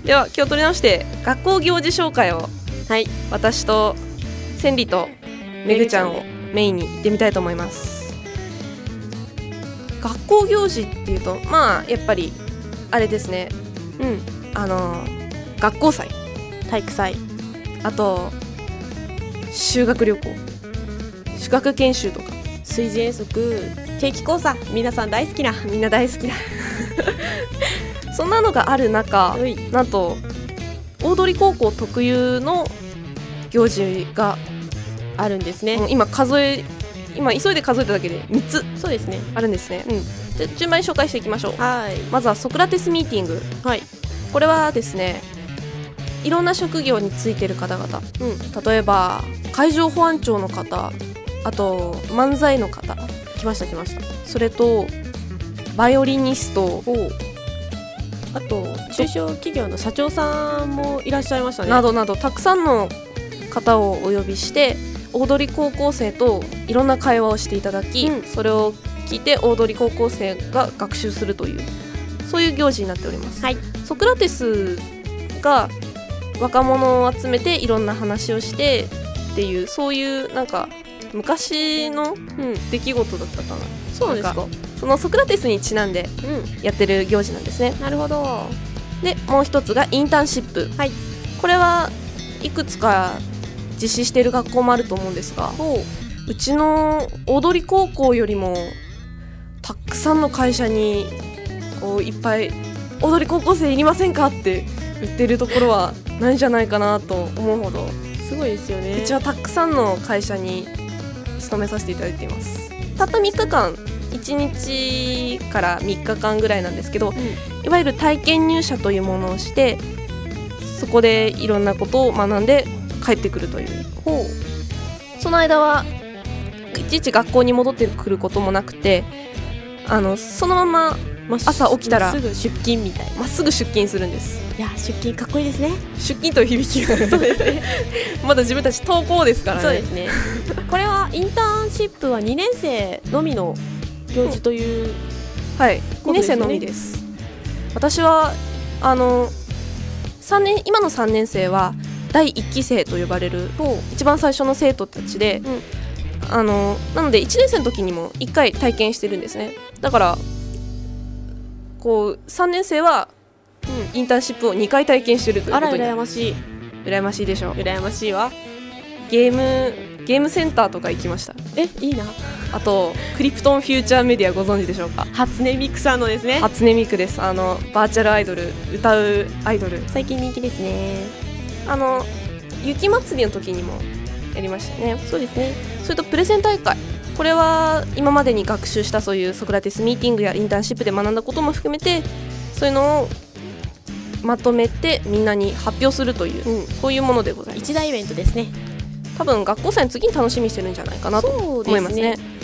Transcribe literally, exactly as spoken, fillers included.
では気を取り直して学校行事紹介を、 はい、 私と千里とめぐちゃんをメインに行ってみたいと思います。学校行事っていうとまあやっぱりあれですね、うんあの学校祭、 体育祭、 あと修学旅行、宿泊研修とか水事遠足、定期考査、皆さん大好きなみんな大好きなそんなのがある中、なんと大通高校特有の行事があるんですね。 今数え今急いで数えただけでみっつそうですねあるんですね、うん、じゃ順番に紹介していきましょう。 はい、 まずはソクラテスミーティング、はい、これはですねいろんな職業についてる方々、うん、例えば海上保安庁の方、あと漫才の方、 来ました来ました。 それとバイオリニスト、 あと中小企業の社長さんもいらっしゃいましたね。 などなどたくさんの方をお呼びして大通高校生といろんな会話をしていただき、うん、それを聞いて大通高校生が学習するというそういう行事になっております、はい、ソクラテスが若者を集めていろんな話をしてっていうそういうなんか昔の出来事だったかな、うん、 そうですか。 そのソクラテスにちなんでやってる行事なんですね、 うん、なるほど。 でもう一つがインターンシップ、はい、これはいくつか実施している学校もあると思うんですが、うちの大通高校よりもたくさんの会社にこういっぱい大通高校生いりませんかって言ってるところはないんじゃないかなと思うほどすごいですよね。 うちはたくさんの会社に勤めさせていただいています。たったみっかかん、いちにちからみっかかんぐらいなんですけど、うん、いわゆる体験入社というものをしてそこでいろんなことを学んで帰ってくるという。ほう。その間はいちいち学校に戻ってくることもなくて、あのそのまま朝起きたらすぐ出勤みたいな、 まっすぐ出勤するんです。 いや出勤かっこいいですね。 出勤という響きがそうですねまだ自分たち登校ですからね。 そうですねこれはインターンシップはにねん生のみの行事という、 うん、はいにねん生のみです。私はあのさんねん今のさんねん生はだいいっき生と呼ばれる一番最初の生徒たちで、うん、あのなのでいちねん生の時にもいっかい体験してるんですね。だからこうさんねん生は、うん、インターンシップをにかい体験してるということに。 あら羨ましい。 羨ましいでしょう。 羨ましいわ。 ゲームゲームセンターとか行きました。 えいいな。 あとクリプトンフューチャーメディアご存知でしょうか。 初音ミクさんのですね。 初音ミクです。あのバーチャルアイドル、歌うアイドル、 最近人気ですね。 あの雪まつりの時にもやりましたね。 そうですね。 それとプレゼン大会、これは今までに学習したそういうソクラテスミーティングやインターンシップで学んだことも含めてそういうのをまとめてみんなに発表するという、うん、そういうものでございます。 一大イベントですね。 多分学校祭の次に楽しみにしてるんじゃないかなと思いますね。